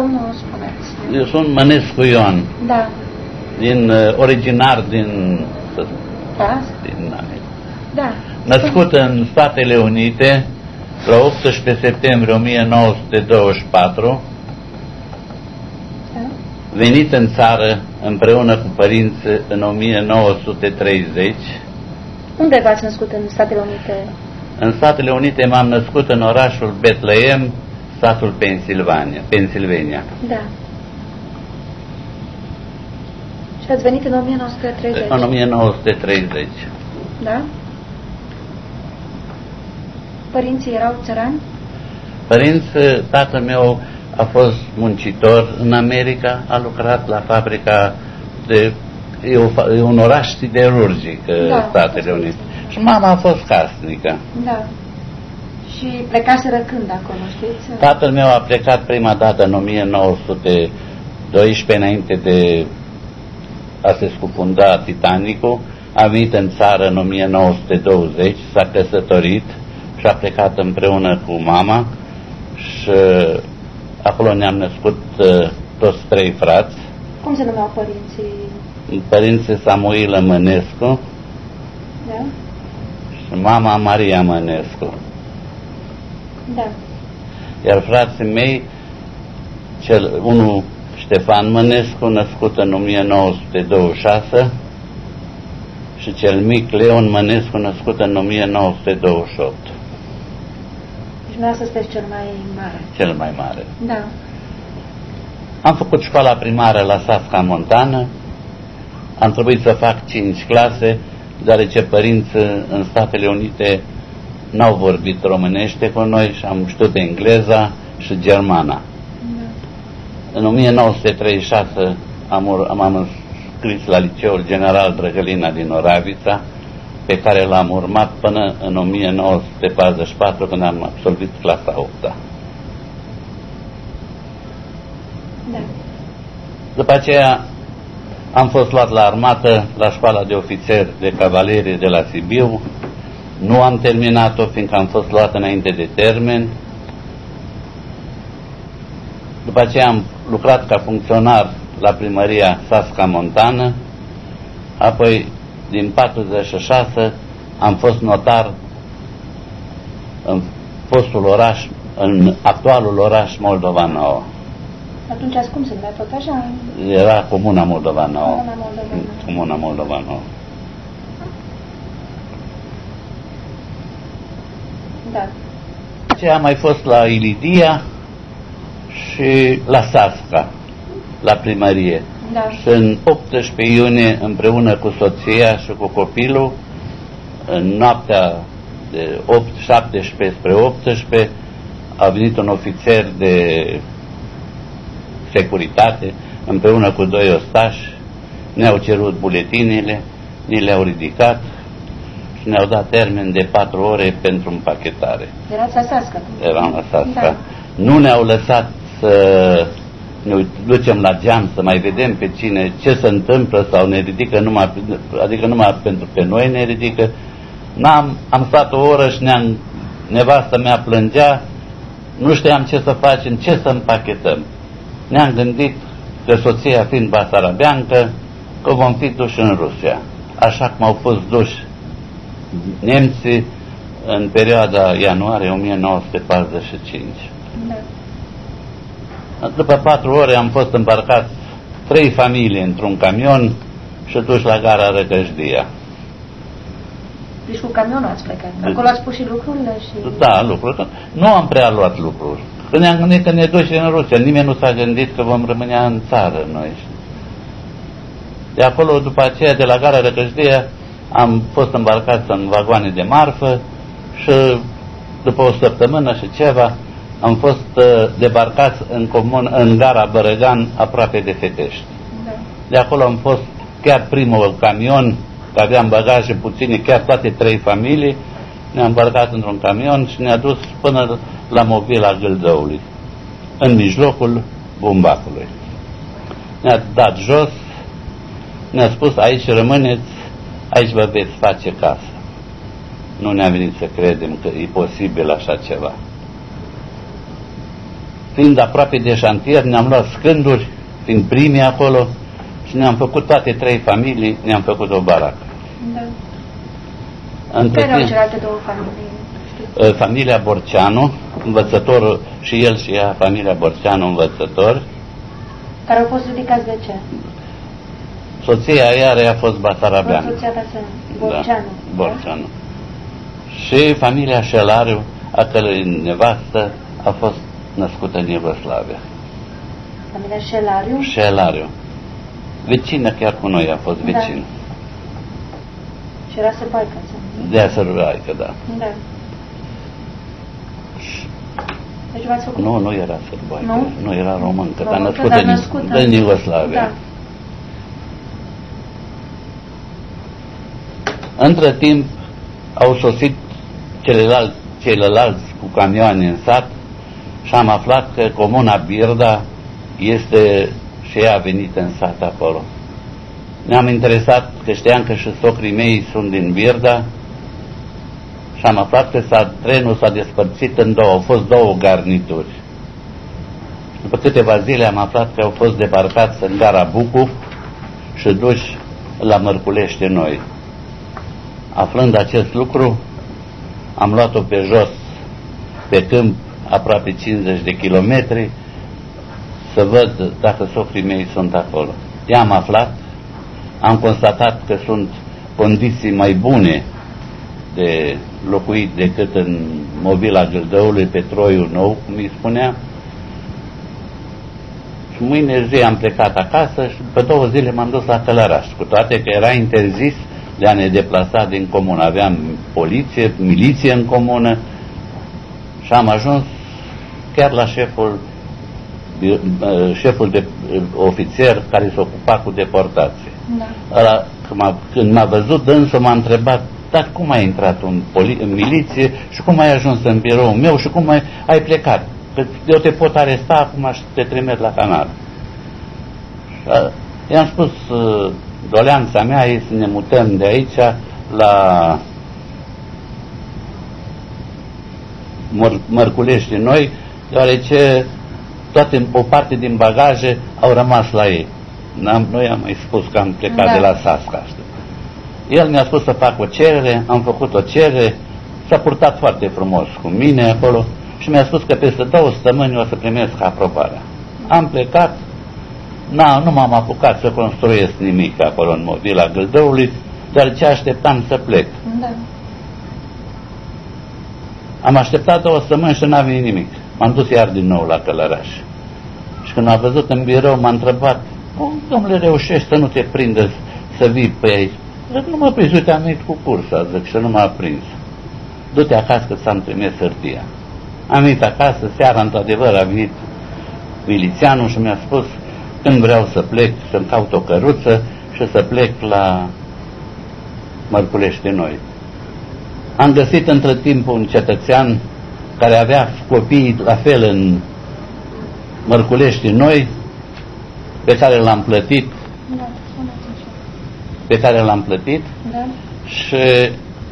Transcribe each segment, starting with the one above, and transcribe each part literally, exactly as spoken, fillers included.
nu spuneți. Eu sunt Mănescu Ioan. Da. Din, uh, originar din... Da? din da. Născut în Statele Unite la optsprezece septembrie o mie nouă sute douăzeci și patru, da. Venit în țară împreună cu părinții în o mie nouă sute treizeci. Unde v-ați născut în Statele Unite? În Statele Unite m-am născut în orașul Bethlehem, statul Pennsylvania. Pennsylvania. Da. Și ați venit în o mie nouă sute treizeci? În o mie nouă sute treizeci. Da? Părinții erau țărani? Părinți, tatăl meu a fost muncitor în America, a lucrat la fabrica de... E, o, e un oraș siderurgic, da, Statele Unite. Și mama a fost casnică. Da. Și plecaseră când acolo, știți? Tatăl meu a plecat prima dată în o mie nouă sute doisprezece, înainte de a se scufunda Titanicul. A venit în țară în o mie nouă sute douăzeci, s-a căsătorit și a plecat împreună cu mama și acolo ne-am născut uh, toți trei frați. Cum se numeau părinții? Părinții Samuilă Mănescu, da, și mama Maria Mănescu. Da. Iar frații mei, cel, unul Ștefan Mănescu, născut în o mie nouă sute douăzeci și șase, și cel mic Leon Mănescu, născut în o mie nouă sute douăzeci și opt. Deci dumneavoastră sunteți cel mai mare. Cel mai mare. Da. Am făcut școala primară la Sasca Montană, am trebuit să fac cinci clase, deoarece părinții în Statele Unite n-au vorbit românește cu noi și am știut engleza și germana. Da. În o mie nouă sute treizeci și șase am, am înscris la Liceul General Drăgălina din Oravița, pe care l-am urmat până în o mie nouă sute patruzeci și patru, când am absolvit clasa a opta. Da. După aceea am fost luat la armată, la școala de ofițeri de cavalerie de la Sibiu. Nu am terminat-o, fiindcă am fost luat înainte de termen. După aceea am lucrat ca funcționar la primăria Sasca Montană, apoi din patruzeci și șase am fost notar în fostul oraș, în actualul oraș Moldova Nouă. Atunci cum se numea tot așa? Era Comuna Moldova Nouă. Comuna Moldova Nouă. Comuna Moldova Nouă. Da. Ce am mai fost la Ilidia și la Sasca, la primărie. Da. Și în optsprezece iunie, împreună cu soția și cu copilul, în noaptea de șaptesprezece spre optsprezece, a venit un ofițer de securitate, împreună cu doi ostași, ne-au cerut buletinele, ni le-au ridicat și ne-au dat termen de patru ore pentru împachetare. Erați la Sasca? Eram la Sasca. Da. Nu ne-au lăsat să ne ducem la geam să mai vedem pe cine, ce se întâmplă, sau ne ridică numai, adică numai pentru pe noi ne ridică. N-am, am stat o oră și ne-am, nevastă mea plângea, nu știam ce să facem, ce să împachetăm. Ne-am gândit că soția fiind basarabeancă, că vom fi duși în Rusia. Așa cum au fost duși nemții în perioada ianuarie o mie nouă sute patruzeci și cinci. Da. După patru ore am fost îmbarcați trei familii într-un camion și duși la gara Răgăjdia. Deci cu camionul ați plecat. Acolo ați pus și lucrurile? Și... Da, lucruri. Nu am prea luat lucruri. Când ne-am gândit că ne duci în Rusia, nimeni nu s-a gândit că vom rămâne în țară noi. De acolo, după aceea, de la gara Răgăjdia, am fost îmbarcați în vagoane de marfă și după o săptămână și ceva am fost uh, debarcați în, comun, în gara Bărăgan, aproape de Fetești. Da. De acolo am fost chiar primul camion, că aveam bagaje puține, chiar toate trei familii, ne-am îmbarcat într-un camion și ne-a dus până la Movila Gâldăului, în mijlocul Bumbacului. Ne-a dat jos, ne-a spus, aici rămâneți, aici vă veți face casă. Nu ne-a venit să credem că e posibil așa ceva. fiind aproape de șantier, ne-am luat scânduri, fiind primii acolo, și ne-am făcut toate trei familii, ne-am făcut o baracă. Da. Între Care erau timp, celelalte două familii? familia Borceanu, învățătorul, și el și ea, familia Borceanu, învățător. Care au fost ridicați de ce? Soția iară a fost Basarabeanu. Soția ta se Borceanu. Da, Borceanu. Și familia Șelariu, a cărei nevastă a fost născută în Iugoslavia. Familia Șelariu? Șelariu. Vecină chiar cu noi a fost vecină. Da. Și era sărbaică, de a sărbaică, da. Da. Deci v-ați făcut? Nu, nu era sărbaică. Nu? Nu era româncă, dar Româncă, născută, dar din, născută din Iugoslavia. Da. Între timp au sosit celălalt, celălalți cu camioane în sat și am aflat că comuna Birda este, și ea a venit în sat acolo. Ne-am interesat că știam că și socrii mei sunt din Birda și am aflat că s-a, trenul s-a despărțit în două, au fost două garnituri. După câteva zile am aflat că au fost debarcați în gara Bucov și duși la Mărculește Noi. Aflând acest lucru, am luat-o pe jos, pe câmp, aproape cincizeci de kilometri, să văd dacă socrii mei sunt acolo. I-am aflat, am constatat că sunt condiții mai bune de locuit decât în Movila Gâldăului, pe Troiul Nou, cum îi spunea. Și mâine zi am plecat acasă și pe două zile m-am dus la Călăraș, cu toate că era interzis de a ne deplasa din comună. Aveam poliție, miliție în comună și am ajuns chiar la șeful șeful de ofițer care se ocupa cu deportație. Da. Ăla, când m-a văzut dânsul, m-a întrebat: dar cum ai intrat în, în miliție și cum ai ajuns în biroul meu și cum ai, ai plecat? Că eu te pot aresta acum și te trimit la Canada. I-am spus: doleanța mea e să ne mutăm de aici la Măr Mărculești Noi, deoarece toate, o parte din bagaje au rămas la ei. Noi am mai spus că am plecat da. de la Sasca. El mi-a spus să fac o cerere, am făcut o cerere, s-a purtat foarte frumos cu mine acolo și mi-a spus că peste două săptămâni o să primesc aprobarea. Am plecat, na, nu m-am apucat să construiesc nimic acolo în Movila Gâldăului, dar ce așteptam să plec. Da. Am așteptat două săptămâni și n-a venit nimic. M-am dus iar din nou la Călăraș. Și când m-a văzut în birou, m-a întrebat: cum, domnule, reușești să nu te prindă să vii pe aici? Zic: nu mă prins, uite, am venit cu cursa, zic, și nu m-a prins. Du-te acasă că ți-am trimis hârtia. Am venit acasă, seara, într-adevăr, a venit milițianul și mi-a spus când vreau să plec, să-mi caut o căruță și să plec la Mărculește Noi. Am găsit între timp un cetățean care avea copii la fel în Mărculești Noi, pe care l-am plătit, Da, pe care l-am plătit da. și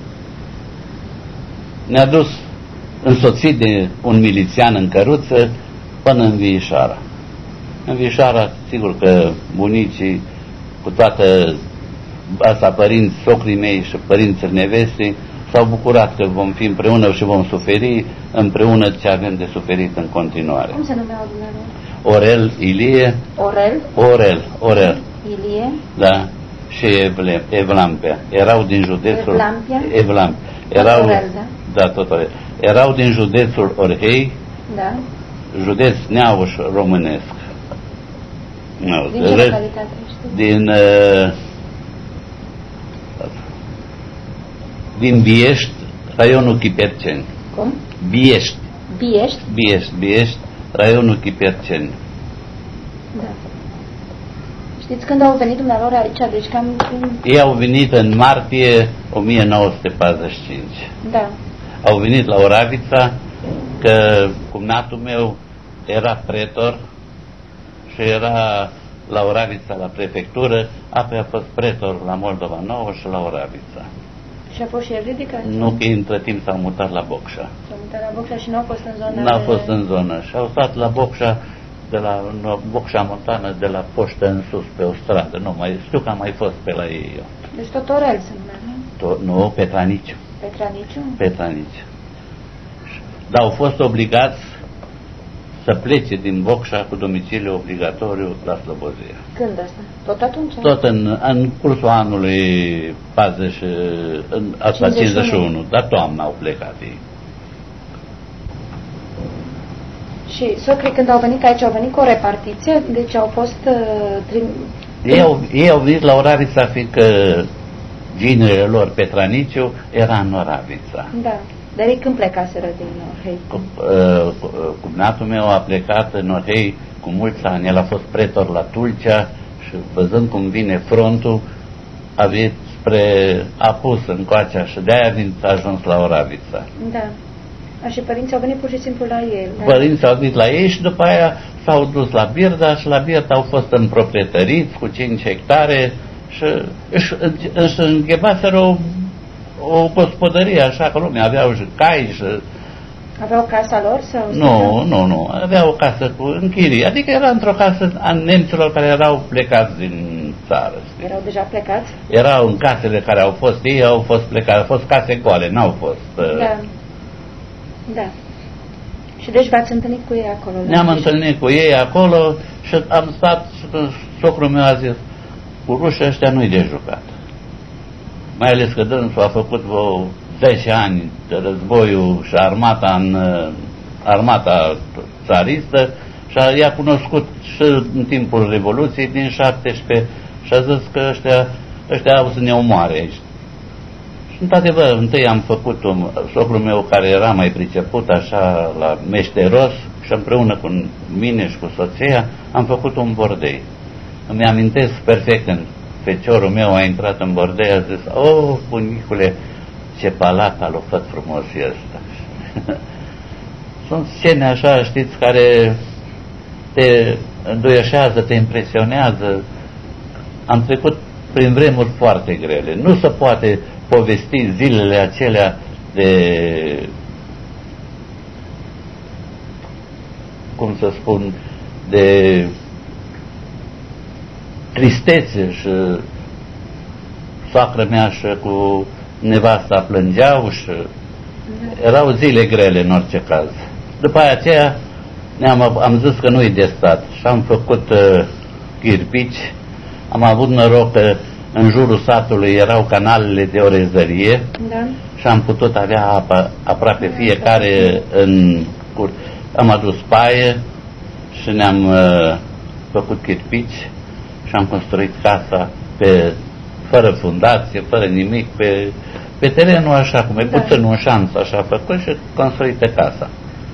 ne-a dus însoțit de un milițian în căruță până în Viișoara. În Viișoara, sigur că bunicii, cu toată asta, părinți, socrii mei și părinții nevestii, s-au bucurat că vom fi împreună și vom suferi împreună ce avem de suferit în continuare. Cum se numeau dumneavoastră? Orel Ilie. Orel? Orel, Orel. Ilie? Da. Și Evle, Evlampia. Erau din județul... Evlampia? Evlampia. Erau, Orel, da? Da, tot Orel. Erau din județul Orhei, Da. județ Neauș românesc. No, Din ce localitate, știi? Din... Uh, din Biești, raionul Chiperceni. Cum? Biești. Biești? Biești, Biești, raionul Chiperceni. Da. Știți când au venit dumneavoastră aici? Deci cam... Ei au venit în martie o mie nouă sute patruzeci și cinci. Da. Au venit la Oravița, că cumnatul meu era pretor și era la Oravița la prefectură, apoi a fost pretor la Moldova Nouă și la Oravița. Și a fost și el ridicat? Nu, că între timp s-au mutat la Bocșa. S-au mutat la Bocșa și nu au fost în zona N-au de... fost în zonă și au stat la Bocșa, de la Bocșa Montană, de la Poștă în sus, pe o stradă. Nu, mai știu că am mai fost pe la ei eu. Deci tot Orel se numea, nu? To- nu, Petraniciu. Petraniciu? Petraniciu. Dar au fost obligați să plece din Bocșa cu domiciliu obligatoriu la Slobozia. Când asta? Tot atunci? Tot în, în cursul anului patruzeci, în, asta cincizeci și unu, dar toamna au plecat ei. Și socrii când au venit aici, au venit cu o repartiție, deci au fost... Uh, trim... ei, au, ei au venit la Oravița, fiindcă ginele lor, Petraniciu, era în Oravița. Da. Dar ei când plecaseră din Orhei? Cumnatul meu a plecat în Orhei cu mulți ani. El a fost pretor la Tulcea și văzând cum vine frontul, a venit spre Apus încoacea și de-aia a ajuns la Oravița. Da. A, și părinții au venit pur și simplu la el. Da? Părinții au venit la ei și după aia s-au dus la Birda și la Birda au fost împroprietăriți cu cinci hectare și își, își înghebaseră o o gospodărie, așa că lumea aveau și cai și... Aveau casa lor sau... Nu, nu, nu, aveau o casă cu închirii, adică era într-o casă a nemților care erau plecați din țară. Știi? Erau deja plecați? Erau în casele care au fost ei, au fost plecați, au fost case goale, n-au fost... Uh... Da, da. Și deci v-ați întâlnit cu ei acolo? Ne-am întâlnit cu ei acolo și am stat, socrul meu a zis, cu rușii ăștia nu-i de jucat. Mai ales că dânsul a făcut vreo zece ani de războiul și armata în armata țaristă și i-a cunoscut și în timpul Revoluției din șaptesprezece și a zis că ăștia, ăștia au să ne omoare aici. Și într-adevăr, întâi am făcut un, socrul meu care era mai priceput așa la meșteros și împreună cu mine și cu soția am făcut un bordei. Îmi amintesc perfect când feciorul meu a intrat în bordei, a zis, oh, bunicule, ce palat a lufat frumos ăsta. Sunt scene așa, știți, care te înduioșează, te impresionează. Am trecut prin vremuri foarte grele. Nu se poate povesti zilele acelea de, cum să spun, de tristețe și soacră mea și cu nevasta plângeau și erau zile grele în orice caz. După aceea ne-am, am zis că nu-i de stat și am făcut uh, chirpici. Am avut noroc că în jurul satului erau canalele de orezărie, da, și am putut avea apă aproape fiecare în cur. Am adus paie și ne-am uh, făcut chirpici și am construit casa pe, fără fundație, fără nimic, pe, pe terenul așa, cum e, da, puțin un șanț așa făcut și construită casa.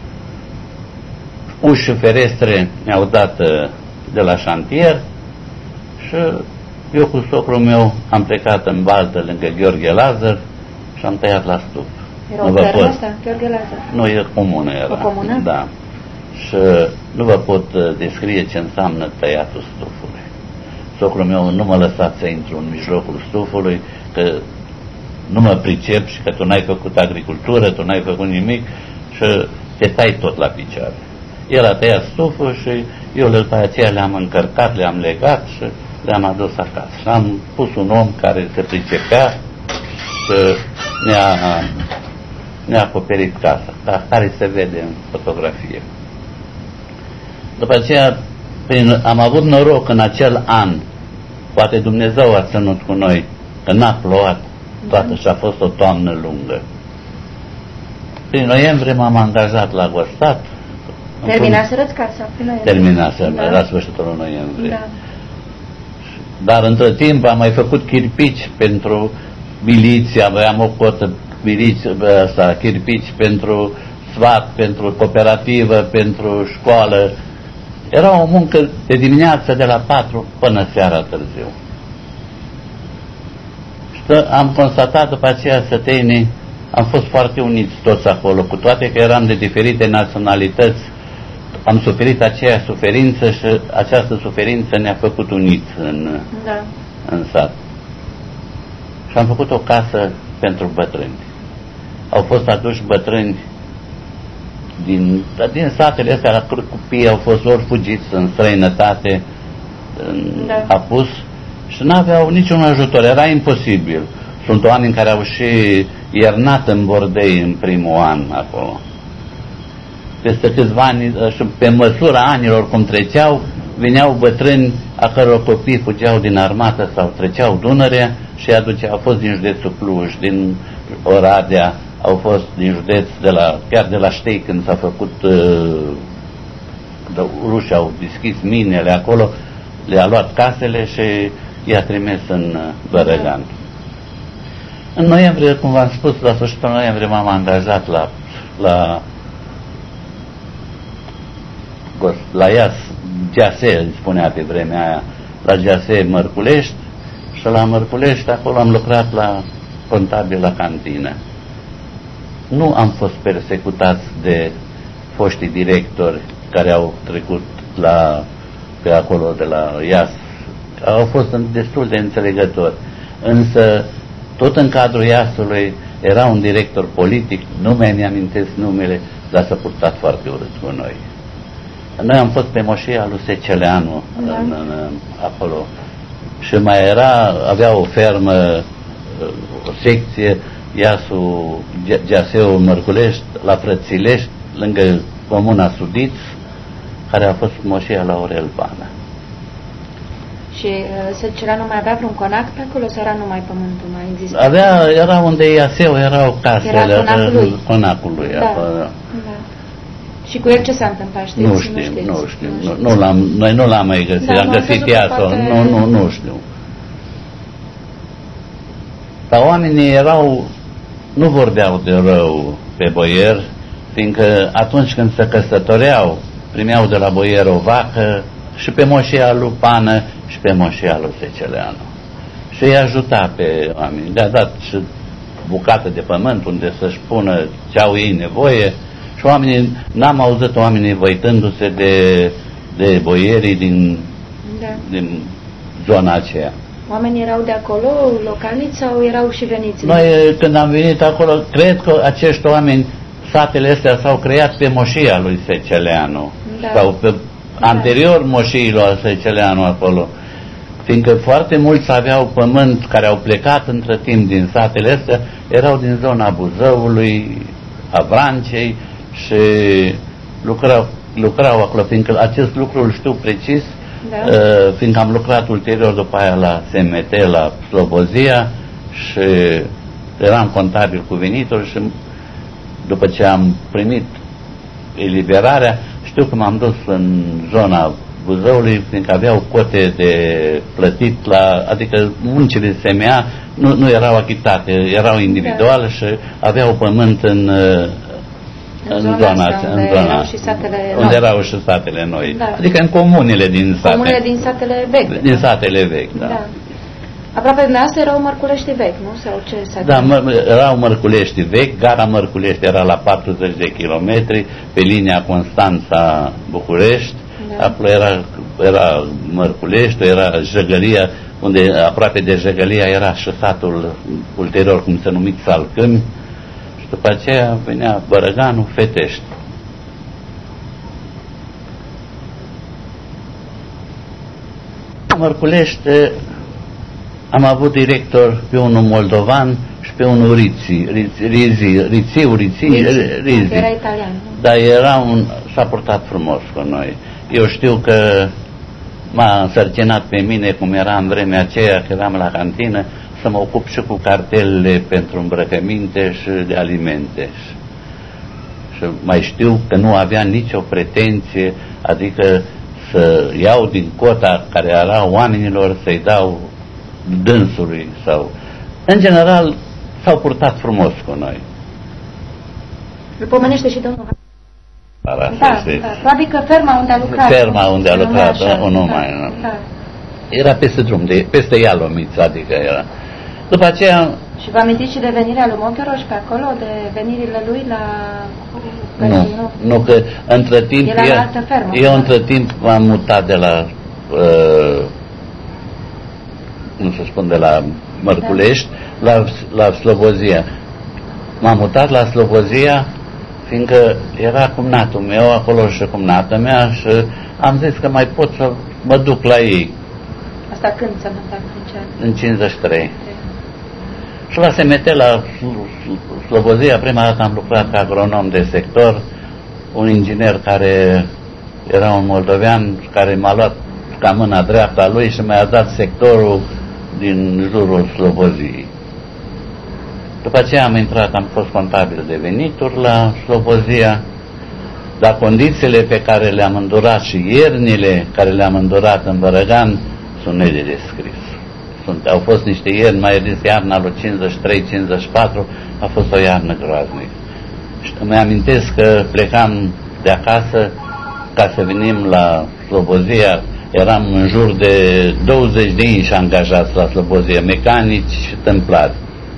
Uși și ferestre mi-au dat de la șantier și eu cu socrul meu am plecat în Baltă lângă Gheorghe Lazar și am tăiat la stup. Era o țară asta, Gheorghe Lazar? Nu, e comună era. O comună? Da. Și nu vă pot descrie ce înseamnă tăiatul stufului. Socrul meu nu mă lăsa să intru în mijlocul stufului, că nu mă pricep și că tu n-ai făcut agricultură, tu n-ai făcut nimic și te tai tot la picioare. El a tăiat stuful și eu după aceea le-am încărcat, le-am legat și le-am adus acasă. Și am pus un om care se pricepea și ne-a, ne-a acoperit casa, care se vede în fotografie. După aceea, prin, am avut noroc în acel an, poate Dumnezeu a ținut cu noi, că n-a plouat toată și a fost o toamnă lungă. Prin noiembrie m-am angajat la Gostat. Terminaserăți casa? Terminasem, da, la sfârșitul noiembrie. Da. Dar între timp am mai făcut chirpici pentru miliție, aveam o cotă miliție, asta, chirpici pentru sfat, pentru cooperativă, pentru școală. Era o muncă de dimineață de la patru până seara târziu. Și am constatat după aceea sătenii, am fost foarte uniți toți acolo, cu toate că eram de diferite naționalități, am suferit aceeași suferință și această suferință ne-a făcut uniți în, da, în sat. Și am făcut o casă pentru bătrâni. Au fost aduși bătrâni din, din satele astea, la Cârcupii, au fost ori fugiți în străinătate, da. apus și n-aveau niciun ajutor, era imposibil. Sunt oameni care au și iernat în bordei în primul an acolo. Peste câțiva ani, și pe măsura anilor cum treceau, veneau bătrâni a căror copii fugeau din armată sau treceau Dunărea și îi aduceau. Au fost din județul Cluj, din Oradea, au fost din județ, de la, chiar de la Ștei, când s-a făcut, uh, rușii au deschis minele acolo, le-a luat casele și i-a trimis în Bărăgan. În noiembrie, cum v-am spus, la sfârșitul noiembrie m-am angajat la, la, la Ias, Gease, spunea pe vremea aia, la Gease Mărculești, și la Mărculești acolo am lucrat la contabil la cantină. Nu am fost persecutați de foștii directori care au trecut la, pe acolo de la Ias. Au fost destul de înțelegători. Însă, tot în cadrul Iasului era un director politic, nu mi amintesc numele, dar s-a purtat foarte urât cu noi. Noi am fost pe moșia lui Seceleanu, da. în, în, acolo. Și mai era, avea o fermă, o secție, Iasul, Geaseul Mărculești, la Frățilești, lângă comuna Sudiț, care a fost moșia la Aurel Pana. Și uh, Seceleanu mai avea vreun conac pe acolo sau era numai pământul? Mai exista? Avea, era unde Iaseu, erau casele. Era conacul lui. Conacul lui, da. Da. Și cu el ce s-a întâmplat? Știți? Nu știu, nu știu. Nu știu. Nu, nu l-am, noi nu l-am mai găsit, da, am găsit Iaseu, poate... nu, nu, nu știu. Dar oamenii erau, nu vorbeau de rău pe boier, fiindcă atunci când se căsătoreau, primeau de la boier o vacă și pe moșia lui Pană și pe moșia lui Seceleanu. Și îi ajuta pe oameni. Le-a dat și bucată de pământ unde să-și pună ce au ei nevoie și oamenii, n-am auzit oamenii văitându-se de, de boierii din, da. din zona aceea. Oamenii erau de acolo, localniți, sau erau și veniți? Noi, când am venit acolo, cred că acești oameni, satele astea s-au creat pe moșia lui Seceleanu, da. sau pe da. anterior moșiilor Seceleanu acolo, fiindcă foarte mulți aveau pământ care au plecat între timp din satele astea, erau din zona Buzăului, a Vrancei și lucrau, lucrau acolo, fiindcă acest lucru îl știu precis, da. uh, fiindcă am lucrat ulterior după aia la S M T, la Slobozia și eram contabil cu venituri și după ce am primit eliberarea, știu că m-am dus în zona Buzăului, fiindcă aveau cote de plătit, la, adică muncile S M A nu, nu erau achitate, erau individuale, da. și aveau pământ în, în, în zona asta, în unde, zona, erau și satele unde noi. erau și satele noi, Da. adică în comunele din sate. Comunele din satele vechi. Din satele vechi, da. da. Aproape de dumneavoastră erau Mărculești vechi, nu? Sau ce sate? Da, mă, erau Mărculești vechi, gara Mărculești era la patruzeci de kilometri, pe linia Constanța-București, da. acolo era, era Mărculești, era Jăgălia, unde aproape de Jăgălia era și satul ulterior, cum se numit Salcâmi, și după aceea venea Bărăganul, Fetești. Mărculești am avut director pe unul moldovan și pe unul Riții, Rizi, Rițiu, Riții, Rizi. Era italian. Dar era un, s-a purtat frumos cu noi. Eu știu că m-a însărcinat pe mine, cum era în vremea aceea, că eram la cantină, să mă ocup și cu cartelele pentru îmbrăcăminte și de alimente. Și mai știu că nu avea nicio pretenție, adică să iau din cota care era oamenilor, să-i dau dânsului sau... În general, s-au purtat frumos cu noi. Îl pomenește și domnul. Da, da, da. Adică ferma unde a lucrat. Ferma unde a lucrat, nu numai. Da, da. Era peste drum, de, peste Ialomița, adică era. După aceea... Și vă amintiți și de venirea lui Mocheroș pe acolo, de venirile lui la... Nu, nu, nu că între timp... Era eu, altă fermă. Eu între timp m-am mutat de la... Uh, nu se spun, de la Mărculești, la, la Slobozia. M-am mutat la Slobozia fiindcă era cumnatul meu acolo și cumnata mea și am zis că mai pot să mă duc la ei. Asta când s-a mutat? În cincizeci și trei. Și la S M T, la Slobozia, prima dată am lucrat ca agronom de sector, un inginer care era un moldovean care m-a luat ca mâna dreapta lui și mi-a dat sectorul din jurul Sloboziei. După aceea am intrat, am fost contabil de venituri la Slobozia, dar condițiile pe care le-am îndurat și iernile care le-am îndurat în Bărăgan sunt nedescris. Sunt, au fost niște ierni, mai ales iarna lui cincizeci și trei cincizeci și patru, a fost o iarnă groaznică. Și îmi amintesc că plecam de acasă ca să venim la Slobozia, eram în jur de douăzeci de inși angajați la Slobozia, mecanici și tâmplari.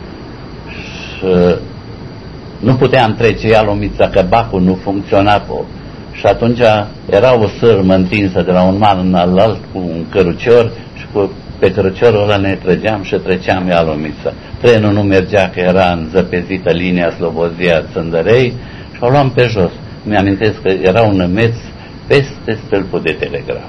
Și nu puteam trece Ialomița, că bacul nu funcționa. Și atunci era o sârmă întinsă de la un mal în alt cu un cărucior și cu, pe căruciorul ăla ne trăgeam și treceam Ialomița. Trenul nu mergea că era înzăpezită linia Slobozia-Țândărei și o luam pe jos. Mi-amintesc că era un nămeț peste stâlpul de telegraf.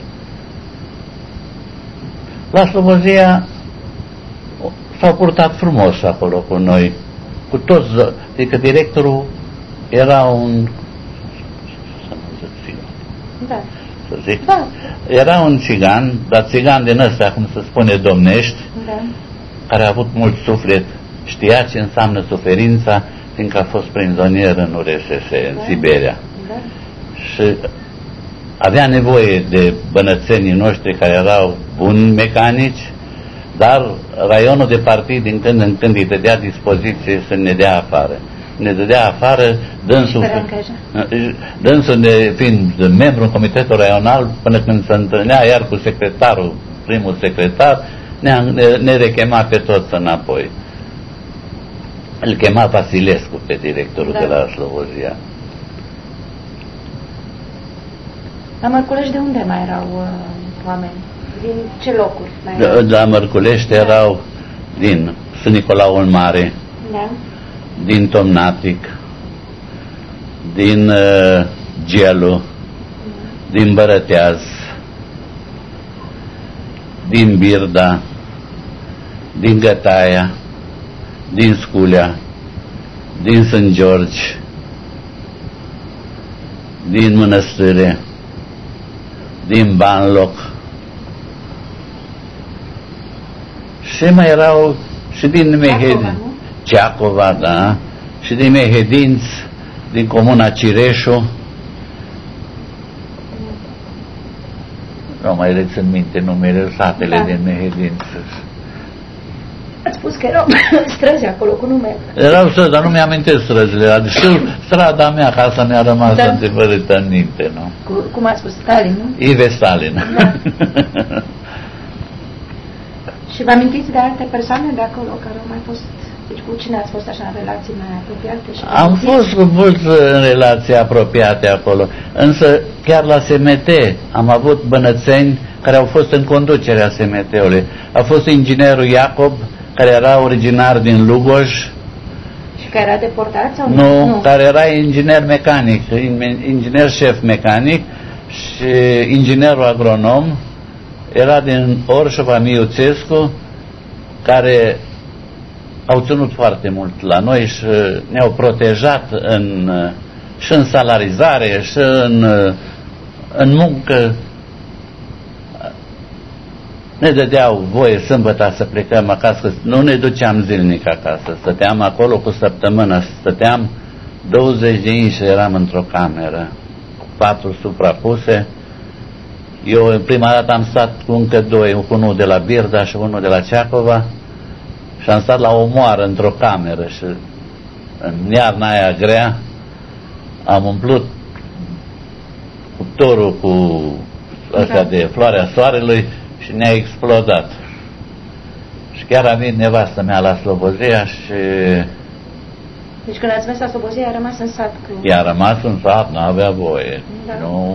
La Slobozia s-au purtat frumos acolo cu noi, cu toți, adică directorul era un, să nu zic țigan, da. să zic, da. Era un țigan, dar țigan din ăsta, cum se spune, domnești, da. care a avut mult suflet, știa ce înseamnă suferința, fiindcă a fost prizonier în U R S S, în da. Siberia. Da. Și avea nevoie de bănățenii noștri care erau buni mecanici, dar raionul de partid din când în când îi dădea dispoziție să ne dea afară. Ne dădea afară, dânsul, dânsul ne, fiind membru în comitetul raional, până când se întâlnea iar cu secretarul, primul secretar, ne, ne, ne rechema pe toți înapoi. Îl chema Vasilescu pe directorul da. de la Slobozia. La Mărculești de unde mai erau uh, oameni? Din ce locuri mai erau? De, la Mărculești da. erau din Sfânt Nicolaul Mare, da. din Tomnatic, din uh, Gelu, da. din Bărăteaz, din Birda, din Gătaia, din Sculea, din Sânt George, din Mănăstâre, din Banloc și mai erau și din Mehedinți, Ceacova, da, și din Mehedinți, din comuna Cireșu. Nu mai rețin minte numele, satele da. din Mehedinți. Ați spus că erau străzi acolo cu nume. Erau străzi, dar nu mi-amintesc străzile. Știu strada mea, casa mi-a rămas da. întipărită în minte, nu? Cu, cum ați spus, Stalin, nu? Ive Stalin. Da. Și vă amintiți de alte persoane de acolo care au mai fost, deci cu cine ați fost așa în relații mai apropiate? Și am fost cu mulți în relații apropiate acolo, însă chiar la S M T am avut bănățeni care au fost în conducerea S M T-ului. A fost inginerul Iacob, care era originar din Lugoj. Și care era deportat sau nu? Nu, nu, care era inginer mecanic, inginer șef mecanic și inginerul agronom. Era din Orșova Miuțescu, care au ținut foarte mult la noi și ne-au protejat în, și în salarizare și în, în muncă. Ne dădeau voie sâmbătă să plecăm acasă, nu ne duceam zilnic acasă, stăteam acolo cu săptămână, stăteam douăzeci de inși, eram într-o cameră, cu patru suprapuse. Eu în prima dată am stat cu încă doi, unul de la Birda și unul de la Ceacova și am stat la o moară într-o cameră și în iarna aia grea am umplut cuptorul cu astea de floarea soarelui și ne-a explodat. Și chiar a venit nevastă mea la Slobozia și... Deci când ați mers la Slobozia, a rămas în sat? Cu... I-a rămas în sat, n-avea voie. Da. Nu...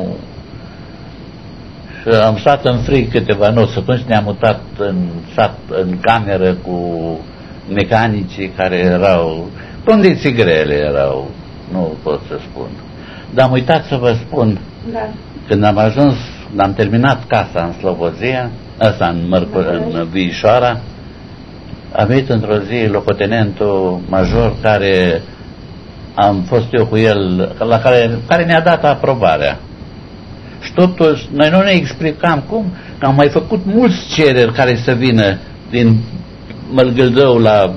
Și am stat în frig câteva nopți. Atunci ne-am mutat în sat, în cameră cu mecanicii care erau, condiții grele erau, nu pot să spun. Dar am uitat să vă spun, da. Când am ajuns, am terminat casa în Slobozia, ăsta în, Mărcu- în Viișoara, a venit într-o zi locotenentul major care am fost eu cu el, la care, care ne-a dat aprobarea. Și totuși, noi nu ne explicam cum, că am mai făcut mulți cereri care să vină din Mălgâldău la,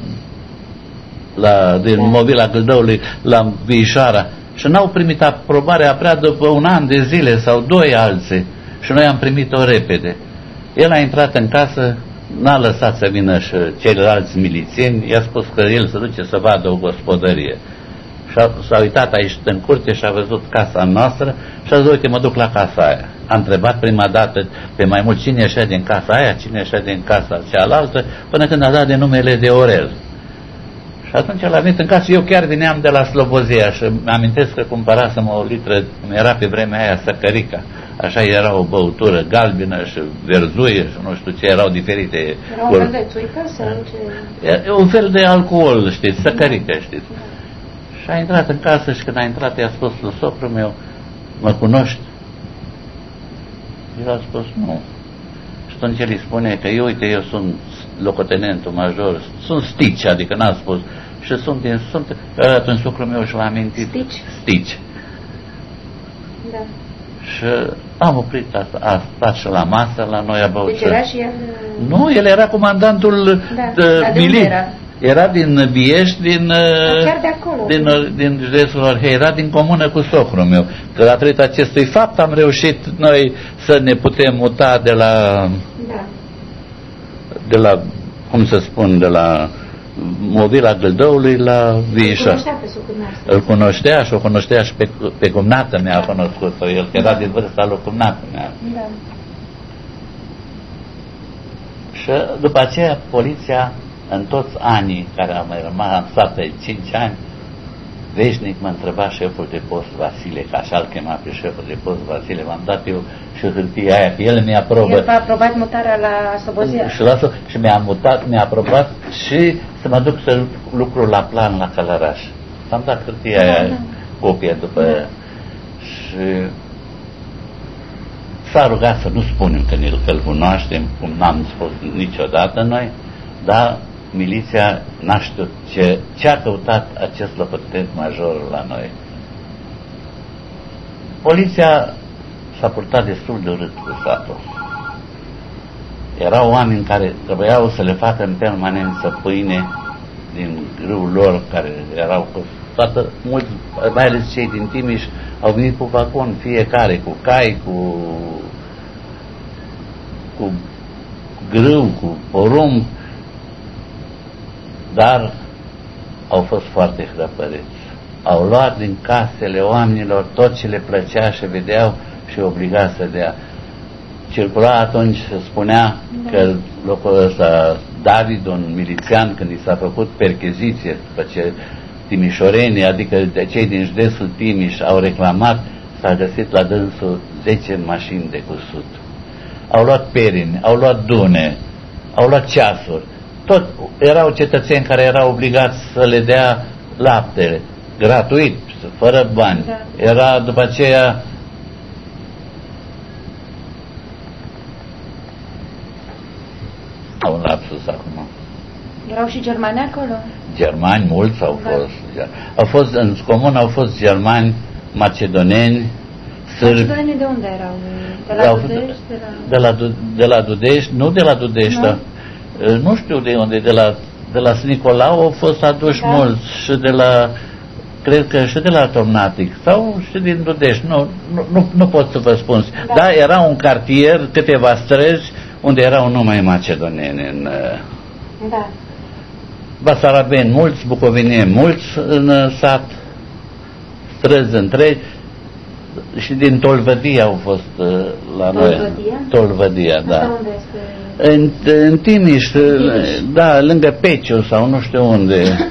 la din da. Movila Gâldăului la Viișoara și n-au primit aprobarea prea după un an de zile sau doi alții și noi am primit-o repede. El a intrat în casă, n-a lăsat să vină și ceilalți milițieni, i-a spus că el se duce să vadă o gospodărie. Și s-a uitat aici în curte și a văzut casa noastră și a zis, uite, mă duc la casa aia. A întrebat prima dată pe mai mult cine ieșea din casa aia, cine ieșea din casa cealaltă, până când a dat de numele de Orel. Și atunci l-a venit în casă, eu chiar veneam de la Slobozia și amintesc că cumpărasem o litră, era pe vremea aia săcărica, așa era o băutură galbenă și verzuie și nu știu ce, erau diferite. Era un fel de țuică sau ce? E un fel de alcool, știți, săcărică, știți. Și a intrat în casă și când a intrat i-a spus lui socrul meu, mă cunoști? El a spus, nu. Și atunci el îi spune că eu, uite, eu sunt locotenentul major, sunt Stici, adică n-a spus, și sunt din, sunt, atunci socrul meu și l-a amintit. Stici? Stici. Da. Și am oprit, a, a stat și la masă, la noi a băut. Deci era și el... Nu, el era comandantul da, de miliție. Era? Era din Biești, din, chiar de acolo, din, din județul Orhei, era din comună cu socrul meu. Că datorită acestui fapt am reușit noi să ne putem muta de la, da. de la, cum să spun, de la Movila Gâldăului la Viișoara. Îl cunoștea pe socrul meu. Îl cunoștea și o cunoștea și pe, pe cumnată mea a cunoscut-o, el că era din vârsta lui cumnată mea. Da. Și după aceea poliția, în toți anii care am mai rămas, am stat aici cinci ani, veșnic mă întreba șeful de post Vasile, că așa îl chema pe șeful de post Vasile, m-am dat eu și hârtia aia, că el mi-a aprobat. El v-a aprobat mutarea la Slobozia. Și, la, și mi-a mutat, mi-a aprobat și să mă duc să lucru la plan la Călăraș. Am dat hârtia aia, da, copia după da. Și s-a rugat să nu spunem că îl cunoaștem, cum n-am spus niciodată noi, dar miliția n-a știut ce, ce a căutat acest locotenent major la noi. Poliția s-a purtat destul de urât cu satul. Erau oameni care trebuiau să le facă în permanență pâine din grâul lor, care erau cu toată, mulți, mai ales cei din Timiș, au venit cu vagon, fiecare, cu cai, cu cu grâu, cu porumb, dar au fost foarte hrăpăreți. Au luat din casele oamenilor tot ce le plăcea și vedeau și obliga să dea. Circula atunci, se spunea da. Că locul ăsta, David, un milițian, când i s-a făcut percheziție, după ce timișorenii, adică de cei din județul Timiș au reclamat, s-a găsit la dânsul zece mașini de cusut. Au luat perini, au luat dune, au luat ceasuri. Tot erau cetățeni care erau obligați să le dea laptele, gratuit, fără bani. Da. Era după aceea un lapsus acum. Erau și germani acolo? Germani, mulți au da. fost. Au fost, în comun au fost germani, macedoneni, sârbi. Macedonenii de unde erau? De la Dudești? De la, de la, de la Dudești, nu de la Dudești, dar nu știu de unde, de la, de la Nicolau au fost aduși da. mulți și de la, cred că și de la Tomnatic sau și din Dudești, nu, nu, nu, nu pot să vă spun. Da. Dar era un cartier, câteva străzi, unde erau numai macedoneni în da. Basarabeni mulți, bucovinieni mulți în sat, străzi întregi, și din Tolvădia au fost la Tolvădia? noi. Tolvădia, da. Unde este? În, în Timiș, Timiș, da, lângă Peciu sau nu știu unde.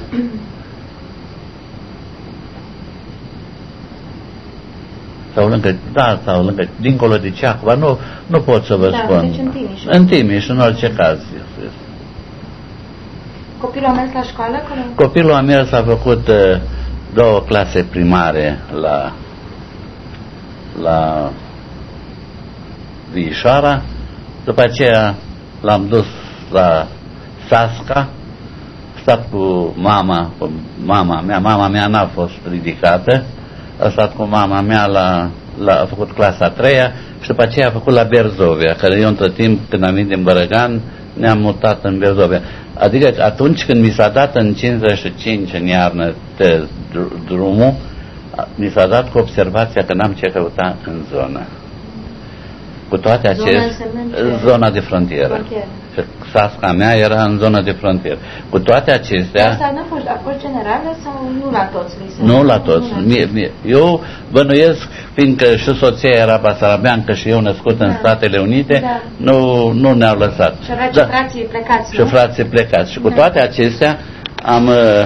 sau lângă, da, sau lângă, dincolo de Ceacova, nu, nu pot să vă da, spun. Deci în Timiș. În Timiș, în orice caz. Copilul a mers la școală? Cum? Copilul a mers, a făcut uh, două clase primare la la Vișoara, după aceea l-am dus la Sasca, stat cu mama, cu mama mea, mama mea n-a fost ridicată, a stat cu mama mea, la, la, a făcut clasa a treia și după aceea a făcut la Berzovia, care eu între timp, când am venit din Bărăgan, ne-am mutat în Berzovia. Adică atunci când mi s-a dat în cincizeci și cinci, în iarnă, de drumul, mi s-a dat cu observația că n-am ce căuta în zonă. Cu toate acestea, zona de frontieră. frontieră. Sasca mea era în zona de frontieră. Cu toate acestea... Asta n-a fost, a fost generală sau nu la toți? Nu la toți. Mie, mie. Eu bănuiesc, fiindcă și soția era basarabeancă și eu născut da. în Statele Unite, da. nu, nu ne-au lăsat. Și aveți da. frații plecați, Și frații plecați. Și cu da. toate acestea am...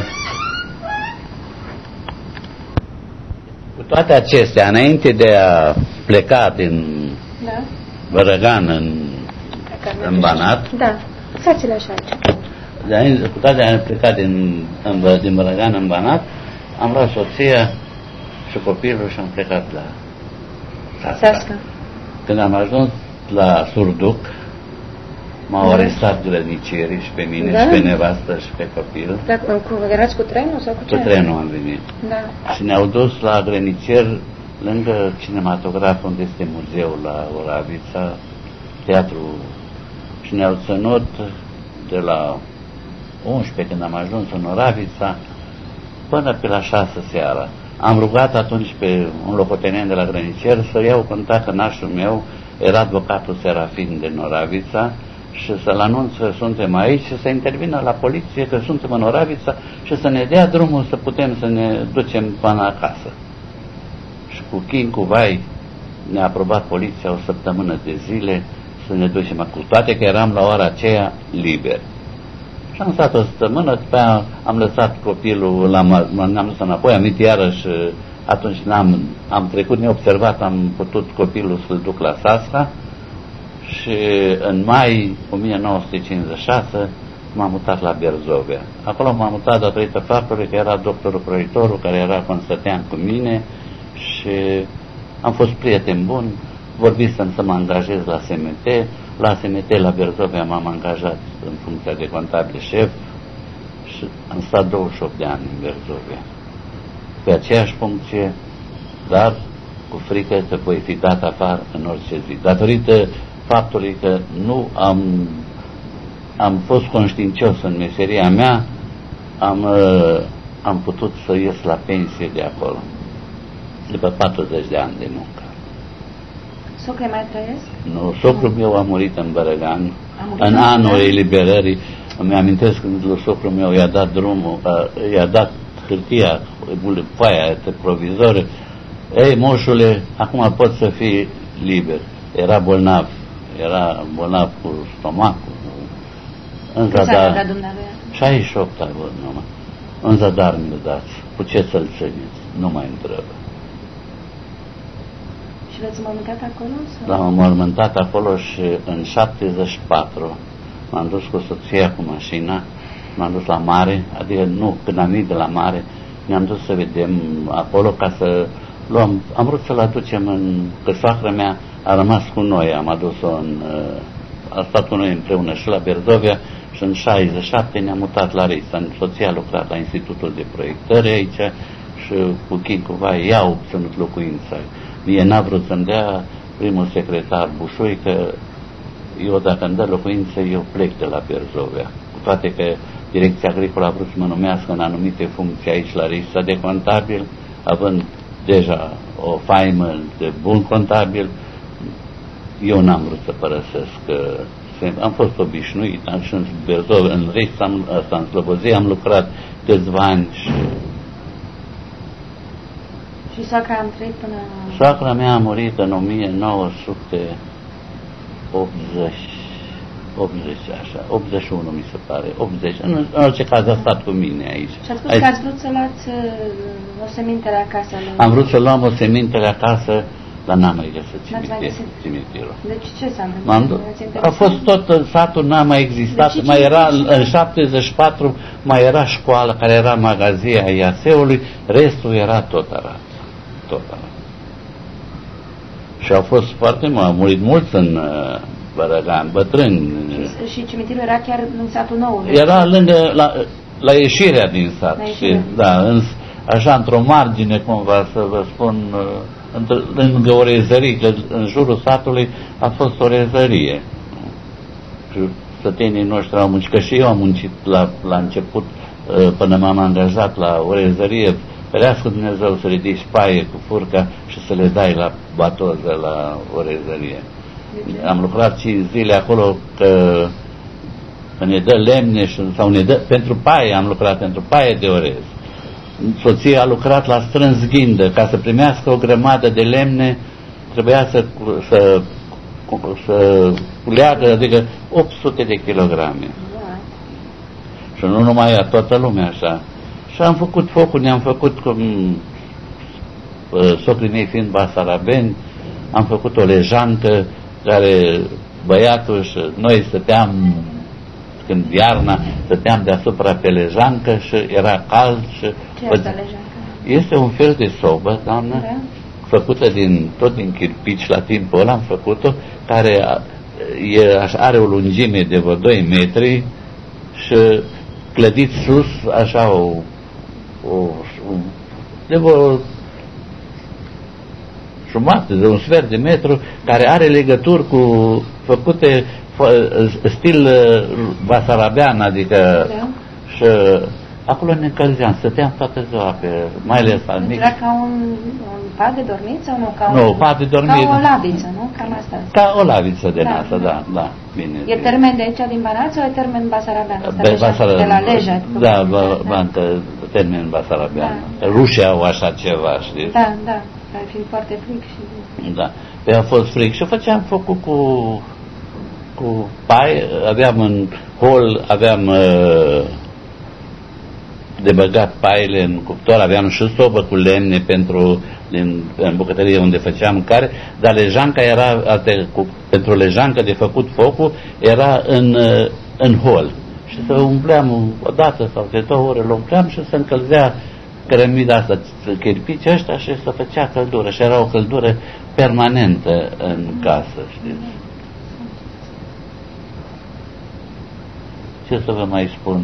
Cu toate acestea, înainte de a pleca din da. Bărăgan în, în Banat, da, lăsați-le așa aici. Cu toate acestea, am plecat din, în, din Bărăgan în Banat, am luat soția și copilul și am plecat la Sasca. Sasca. Când am ajuns la Surduc, m-au da. arestat grădinicerii și pe mine da. și pe nevastă și pe copil. Dar erați cu trenul sau cu ce? Cu trenul am venit. Da. Și ne-au dus la grădinicer, lângă cinematograf, unde este muzeul la Oravița, teatru. Și ne-au ținut de la unsprezece, când am ajuns în Oravița, până pe la șase seara. Am rugat atunci pe un locotenent de la grădinicer să iau contact, că nașul meu era advocatul Serafin din Oravița, și să-l anunț că suntem aici și să intervină la poliție că suntem în Oravița și să ne dea drumul să putem să ne ducem până acasă. Și cu chin, cu vai, ne-a aprobat poliția o săptămână de zile să ne ducem, cu toate că eram la ora aceea liber. Și am stat o săptămână, după aia am lăsat copilul, l-am dus înapoi, am venit iarăși, atunci n-am, am trecut neobservat, am putut copilul să-l duc la Sasca. Și în mai o mie nouă sute cincizeci și șase m-am mutat la Berzovia. Acolo m-am mutat datorită faptului că era doctorul proiectorul care era constătean cu mine și am fost prieten bun, vorbisem să mă angajez la S M T. La S M T, la Berzovia, m-am angajat în funcția de contabil șef și am stat douăzeci și opt de ani în Berzovia. Pe aceeași funcție, dar cu frică că voi fi dat afară în orice zi. Datorită faptului că nu am, am fost conștiincios în meseria mea, am, am putut să ies la pensie de acolo, după patruzeci de ani de muncă. Socre mai trăiesc? Nu, socrul meu a murit în Bărăgan, în anul eliberării. Îmi amintesc când socrul meu i-a dat drumul, i-a dat hârtia, foaia provizoră. Ei, moșule, acum pot să fii liber. Era bolnav, era bolnav cu stomacul. În zadar, șaizeci și opt ani, numai. În zadar mi-l dați. Cu ce să-l țineți? Nu mai întrebă. Și l-ați mormântat acolo? L-am mormântat acolo și în șaptezeci și patru m-am dus cu soția cu mașina, m-am dus la mare, adică nu, când am venit de la mare, ne-am dus să vedem acolo ca să luăm, am vrut să-l aducem în, că soacră mea a rămas cu noi, am adus-o în, a stat cu noi împreună și la Berzovia și în șaizeci și șapte ne-am mutat la Reisa. Soția a lucrat la Institutul de Proiectări aici și cu chin cu vai i-a obținut locuința. Mie n-a vrut să-mi dea primul secretar Bușoi că eu dacă îmi dă locuință eu plec de la Berzovia. Cu toate că Direcția Agricolă a vrut să mă numească în anumite funcții aici la Reisa de contabil, având deja o faimă de bun contabil, eu n-am vrut să părăsesc. Am fost obișnuit, am și în Berzov, în Reisa, asta în Slobozia, am lucrat câțiva ani și... Și soacra am trăit până... Soacra mea a murit în o mie nouă sute optzeci, optzeci, așa, optzeci și unu mi se pare, optzeci, în, în orice caz a stat cu mine aici. Și ați spus aici, că ați vrut să luați o semintere acasă? Am vrut să luăm o semintere acasă dar n-am mai găsit N-ați mai găsit? cimitirul. Deci ce s-a întâmplat? A fost tot în satul, n-a mai existat, deci, mai era în șaptezeci și patru, mai era școală care era magazia Iaseului, restul era tot Arad. Tot Arad. Și au fost foarte mult, au murit mulți în uh, Bărăgan, bătrâni. Și, și cimitirul era chiar în satul nou? Era lângă, la, la ieșirea din sat. La Și, da, în, așa într-o margine, cumva să vă spun, uh, lângă o rezărie, că în jurul satului a fost o rezărie. Și sătenii noștri au muncit, că și eu am muncit la, la început, uh, până m-am angajat la o rezărie. Ferească Dumnezeu să ridici paie cu furca și să le dai la batoză, la o rezărie. Am lucrat cinci zile acolo că, că ne dă lemne și, sau ne dă, pentru paie am lucrat, pentru paie de orez. Soția a lucrat la strâns ghindă, ca să primească o grămadă de lemne trebuia să, să, să culeagă, adică opt sute de kilograme. Și nu numai ea, toată lumea așa. Și am făcut focul, ne-am făcut cum socrii mei fiind basarabeni, am făcut o lejancă care băiatul și noi stăteam, când iarna, stăteam deasupra pe lejancă și era cald. Și ce este lejancă? Este un fel de sobă, doamnă, da? Făcută din, tot din chirpici, la timpul ăla am făcut-o, care e, are o lungime de vreo doi metri și clădit sus, așa o O, de o jumătate, de un sfert de metru, care are legături cu făcute stil basarabean, adică da. Și acolo ne încălzeam, stăteam toată ziua pe, mai ales al mic. Era ca un, un pat de dormit sau nu? Ca nu, un, pat de dormit. Ca o laviță, nu? Cam asta. Ca o laviță de da, nasă, da, da, bine. E termen de aici din Banat sau e termen basarabean? Be, basara, de la Leja? Da, ba, ba, termen basarabean. Da. Rușii au așa ceva, știți? Da, da, ar fi foarte fric și... Da, pe a fost fric și făceam focul cu cu pai, aveam în hol, aveam uh, de băgat paiele în cuptor, aveam și sobă cu lemne pentru din, în bucătărie unde făceam care, dar lejanca era, ate, cu, pentru lejanca de făcut focul, era în, în hol. Și să umpleam o dată sau de două ore, îl umpleam și se încălzea cărămida asta, chirpici ăștia și se făcea căldură și era o căldură permanentă în casă, știți? Ce să vă mai spun?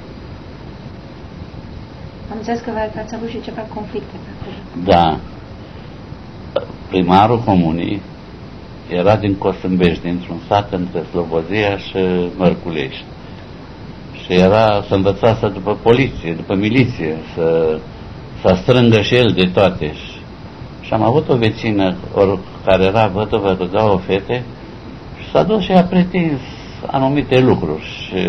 Am înțeles că ați avut și ceva conflicte pe acolo. Da. Primarul comunii era din Cosâmbești, dintr-un sat între Slobozia și Mărculești. Și era să învăța să după poliție, după miliție, să, să strângă și el de toate. Și am avut o vecină or, care era văduvă cu două fete și s-a dus și a pretins anumite lucruri. Și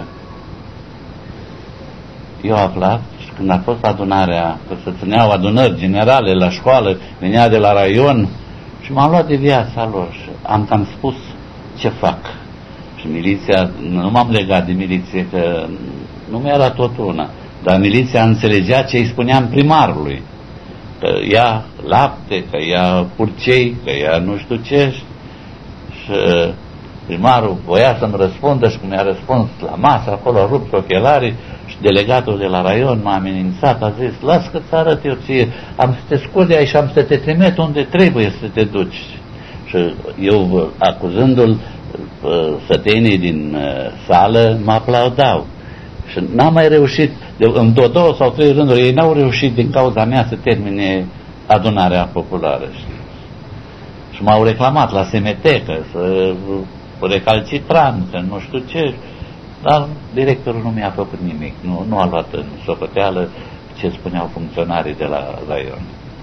eu aflat, când a fost adunarea, că se țineau adunări generale la școală, venea de la raion și m-am luat de viața lor și am cam spus ce fac. Și miliția, nu m-am legat de miliție, că nu mi-era tot una, dar miliția înțelegea ce îi spuneam primarului, că ia lapte, că ia purcei, că ia nu știu ce. Și primarul voia să-mi răspundă și cum mi-a răspuns la masă, acolo a rupt ochelarii și delegatul de la raion m-a amenințat, a zis, las că-ți arăt eu ție, am să te scot de aici și am să te trimit unde trebuie să te duci. Și eu, acuzându-l, sătenii din sală mă aplaudau. Și n-am mai reușit, de, în două sau trei rânduri, ei n-au reușit din cauza mea să termine adunarea populară. Știi? Și m-au reclamat la semetecă să recalcitram, că nu știu ce, dar directorul nu mi-a făcut nimic, nu, nu a luat în socoteală ce spuneau funcționarii de la raion.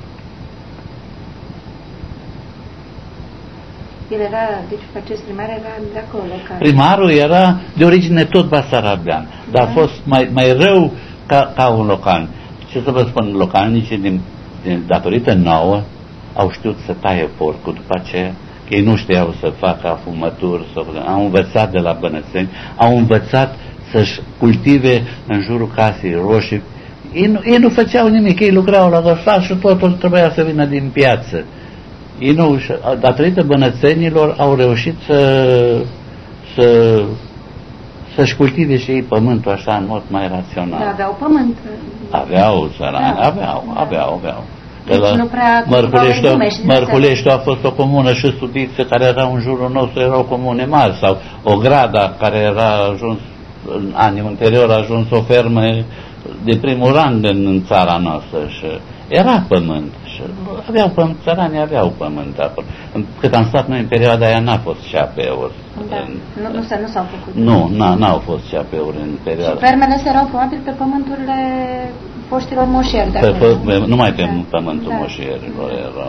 El era, deci acest primar era de acolo. Care... Primarul era de origine tot basarabean, dar a fost mai, mai rău ca, ca un local. Ce să vă spun, localnicii, din, din, datorită nouă, au știut să taie porcul după aceea, că ei nu știau să facă afumături, sau, au învățat de la bănățeni, au învățat să-și cultive în jurul casei roșii. Ei nu, ei nu făceau nimic, ei lucrau la găsat și totul trebuia să vină din piață. Ei nu, datorită bănățenilor, au reușit să, să, să-și cultive și ei pământul așa în mod mai rațional. Da, aveau pământ. Aveau, țărani, da. aveau, aveau, aveau. Deci la nu prea Mărculești, Mărculești a fost o comună și Studițe care erau în jurul nostru, erau comune mari, sau Ograda care era ajuns, în anii anterior a ajuns o fermă de primul rang în, în țara noastră și era pământ și aveau pământ, țăranii aveau pământ acolo. Cât am stat noi în perioada aia n-a fost C A P-uri. Da. În, nu, nu, nu s-au făcut. Nu, n-au fost C A P-uri în perioada. Și fermele astea erau probabil pe pământurile foștilor moșieri de pe, acolo. pe, numai pe da. pământul da. moșierilor erau.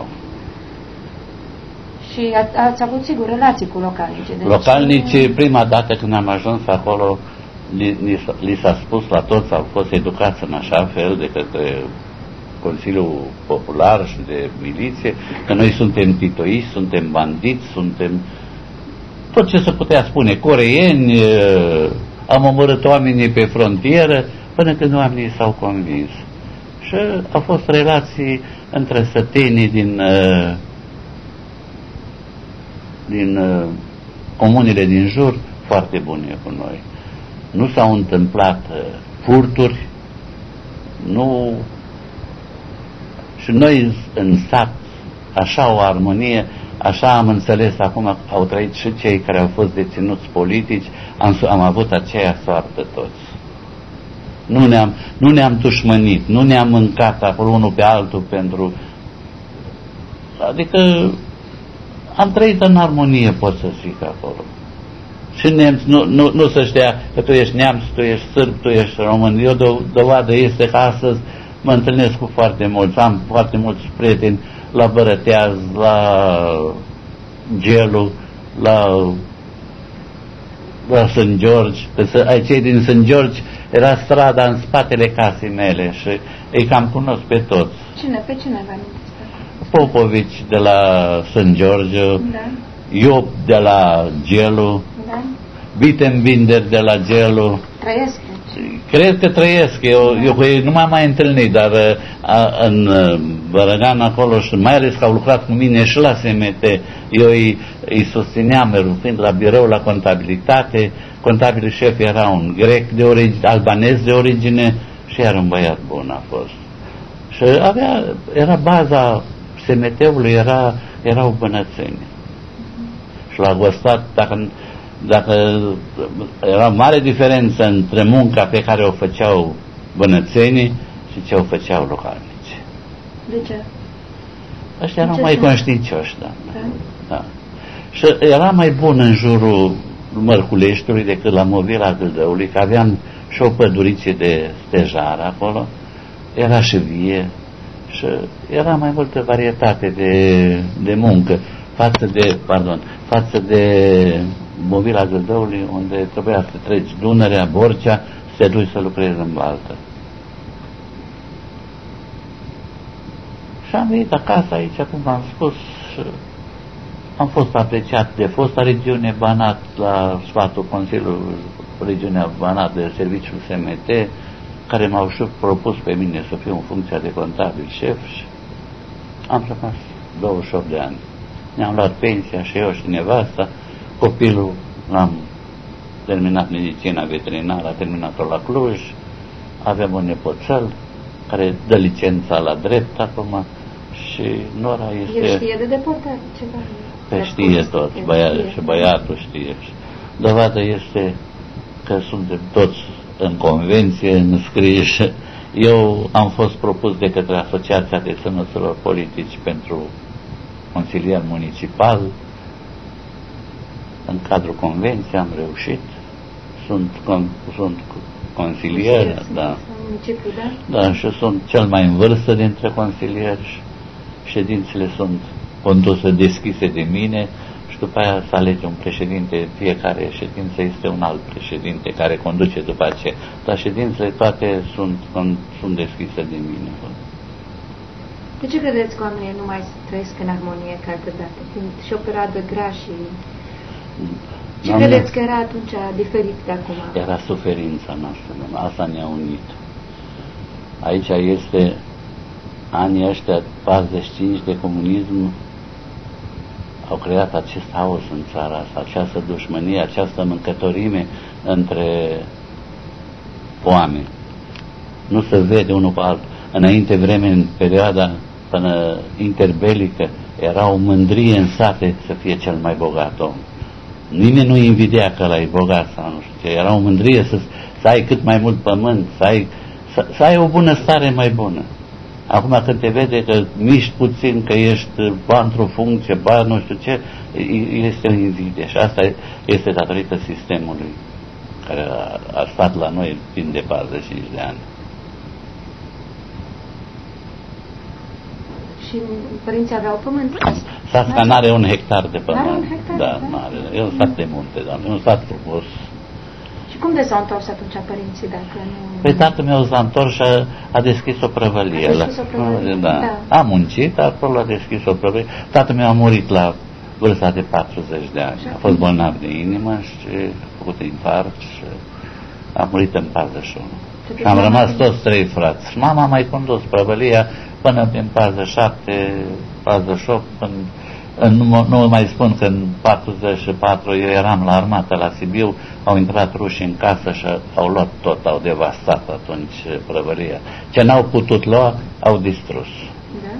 Și a, ați avut sigur relații cu localnici. Deci localnicii, prima dată când am ajuns acolo, li, li, li s-a spus la toți, au fost educați în așa fel de către Consiliul Popular și de miliție, că noi suntem titoiști, suntem bandiți, suntem tot ce se putea spune, coreieni, am omorât oamenii pe frontieră, până când oamenii s-au convins. Și au fost relații între sătenii din din comunile din jur foarte bune cu noi. Nu s-au întâmplat furturi, nu. Și noi în sat, așa o armonie, așa am înțeles acum, au trăit și cei care au fost deținuți politici, am, am avut aceeași soartă toți. Nu ne-am, nu ne-am dușmănit, nu ne-am mâncat acolo unul pe altul pentru... Adică am trăit în armonie, pot să zic acolo. Și neamț, nu, nu, nu să știa că tu ești neamț, tu ești sârb, tu ești român. Eu do, dovadă este că astăzi mă întâlnesc cu foarte mulți, am foarte mulți prieteni la Bărăteaz, la Gelu, la, la Sânt George. Ai cei din Sânt George, era strada în spatele casei mele și îi cam cunosc pe toți. Cine? Pe cine vă amintiți? Popovici de la Sânt George, da. Iop de la Gelu, da. Wittenbinder de la Gelu. Trăiesc. Cred că trăiesc, eu, da. eu cu ei nu m-am mai întâlnit, dar a, în Bărăgan acolo și mai ales că au lucrat cu mine și la S M T, eu îi, îi susțineam, fiind la birou la contabilitate, contabilul șef era un grec de origine, albanez de origine și era un băiat bun a fost. Și avea, era baza S M T-ului, era, erau bănățeni. Și la Gostat, dacă, dacă era mare diferență între munca pe care o făceau bănățenii și ce o făceau localnici. De ce? Ăștia erau mai conștiincioși, da. da. da. Și era mai bun în jurul Mărculeștiului decât la Movila Gâldăului, că aveam și o păduriție de stejar acolo, era și vie și era mai multă varietate de, de muncă față de, pardon, față de Movila Gâldăului, unde trebuia să treci Dunărea, Borcea, să te duci să lucrezi în baltă. Și am venit acasă aici, cum am spus, am fost apreciat de fosta regiune Banat la sfatul Consiliului Regiunea Banat de Serviciul S M T, care m-au și propus pe mine să fiu în funcția de contabil șef și am rămas douăzeci și opt de ani. Ne-am luat pensia și eu și nevasta, copilul l-am terminat medicina veterinară, a terminat-o la Cluj, avem un nepoțel care dă licența la drept acum și Nora este... El știe de deportare ceva? Pe știe tot, băia, și băiatul știe. Dovadă este că suntem toți în convenție, înscriși. Eu am fost propus de către Asociația de Sănăților Politici pentru consilier municipal. În cadrul convenției am reușit. Sunt, con, sunt consilier, da. da. Da, și sunt cel mai în vârstă dintre consilieri. Ședințele sunt conduse deschise de mine și după aia să alege un președinte. Fiecare ședință este un alt președinte care conduce după aceea. Dar ședințele toate sunt, sunt deschise de mine. De ce credeți că oamenii nu mai trăiesc în armonie ca altădată? Fiind și o perioadă grea și... Ce Doamne, credeți că era atunci diferit de acum? Era suferința noastră, asta ne-a unit. Aici este anii ăștia patruzeci și cinci de comunism, au creat acest haos în țara asta, această dușmănie, această mâncătorime între oameni. Nu se vede unul pe altul. Înainte vreme, în perioada până interbelică, era o mândrie în sate să fie cel mai bogat om. Nimeni nu invidia că ăla e bogat sau nu știu ce. Era o mândrie să, să ai cât mai mult pământ, să ai, să, să ai o bunăstare mai bună. Acum când te vede că miști puțin, că ești ba într-o funcție, ba nu știu ce, este o invidie. Și asta este datorită sistemului care a, a stat la noi timp de patruzeci și cinci de ani. Și părinții aveau pământ? Sasca n-are un hectar de pământ. N-are un hectar? Da, n-are. E un sat de munte, doamne, un sat frumos. Și cum de s-au întors atunci părinții dacă nu... Păi tatăl meu s-a întors și a, a deschis o prăvălie. A deschis o prăvălie, da. da. A muncit, dar acolo a deschis o prăvălie. Tatăl meu a murit la vârsta de patruzeci de ani. A fost bolnav de inimă și a făcut infarct și a murit în patruzeci și unu. Și am rămas toți trei frați. Și mama a mai condus prăvălia până în patruzeci și șapte, patruzeci și opt, până, nu, nu mai spun că în patruzeci și patru eu eram la armată la Sibiu, au intrat rușii în casă și au luat tot, au devastat atunci prăvălia. Ce n-au putut lua, au distrus. Da.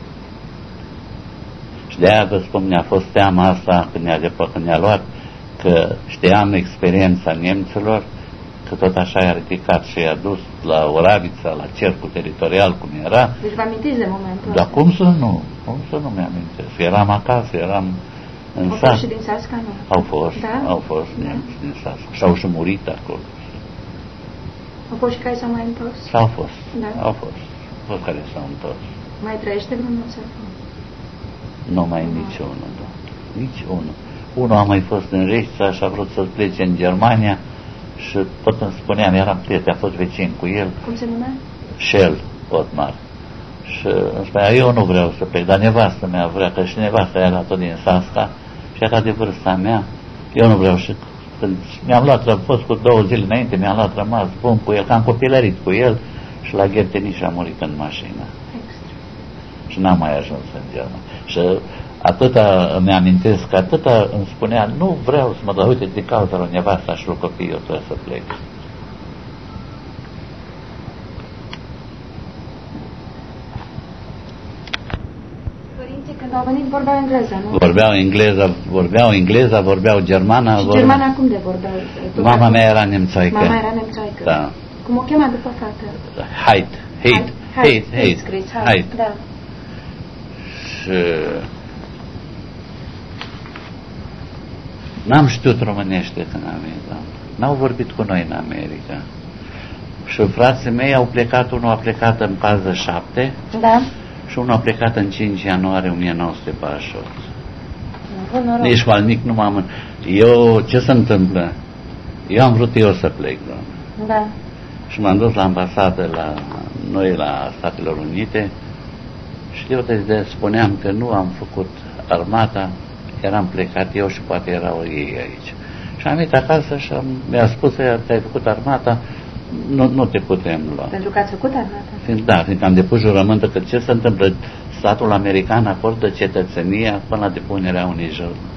Și de aia vă spun, mi-a fost teama asta când ne-a, când ne-a luat, că știam experiența nemților, că tot așa i-a ridicat și i-a dus la Oravița, la cercul teritorial, cum era. Deci vă amintiți de momentul Dar cum să nu? Cum să nu mi-amintesc? Eram acasă, eram în Au sat. fost și din Sasca, nu? Au fost, da? au fost da. nemți din Sasca. Și au și murit acolo. Au fost și care s-au mai întors? S-au fost, da. au fost. Au fost care s-au întors. Mai trăiește vreunul să fie? Nu mai e nici unul, da. Nici unul. Unul a mai fost în Reșița și a vrut să plece în Germania. Și tot îmi spuneam, eram prieten, a fost vecin cu el. Cum se numea? Shell, Otmar. Și îmi spunea, eu nu vreau să plec, dar nevastă mea vrea, că și nevasta era tot din Sasca și era de vârsta mea. Eu nu vreau. Și când mi-am luat, am fost cu două zile înainte, mi-am luat rămas bun cu el, că am copilărit cu el și la Gherteniș a murit în mașină. Extra. Și n-am mai ajuns în Germania. Și atâta îmi amintesc, că atâta îmi spunea, nu vreau să mă dau, uite, din cauza lui nevasta și lui copii, eu trebuie să plec. Părinții când au venit vorbeau engleză, nu? Vorbeau engleză, vorbeau engleza, vorbeau germana. Și vorbe... germana cum de vorbeau? Mama mea era nemțoaică. Mama era nemțoaică. Da. Cum o chema după fată? Heit, Heit, Heit, Heit, Heit. Da. Și n-am știut românește când am venit, da. N-au vorbit cu noi în America. Și frații mei au plecat, unul a plecat în patruzeci și șapte, da. Și unul a plecat în cinci ianuarie o mie nouă sute patruzeci și opt. Nici cu al mic nu m-am... Eu, ce se întâmplă? Eu am vrut eu să plec, doamne. Da. Și m-am dus la ambasadă la noi, la Statele Unite, și eu de spuneam că nu am făcut armata, eram plecat eu și poate erau ei aici. Și am venit acasă și am, mi-a spus că ți-ai făcut armata, nu, nu te putem lua. Pentru că ați făcut armata? Fiind, da, fiindcă am depus jurământă că ce se întâmplă, statul american acordă cetățenia până la depunerea unei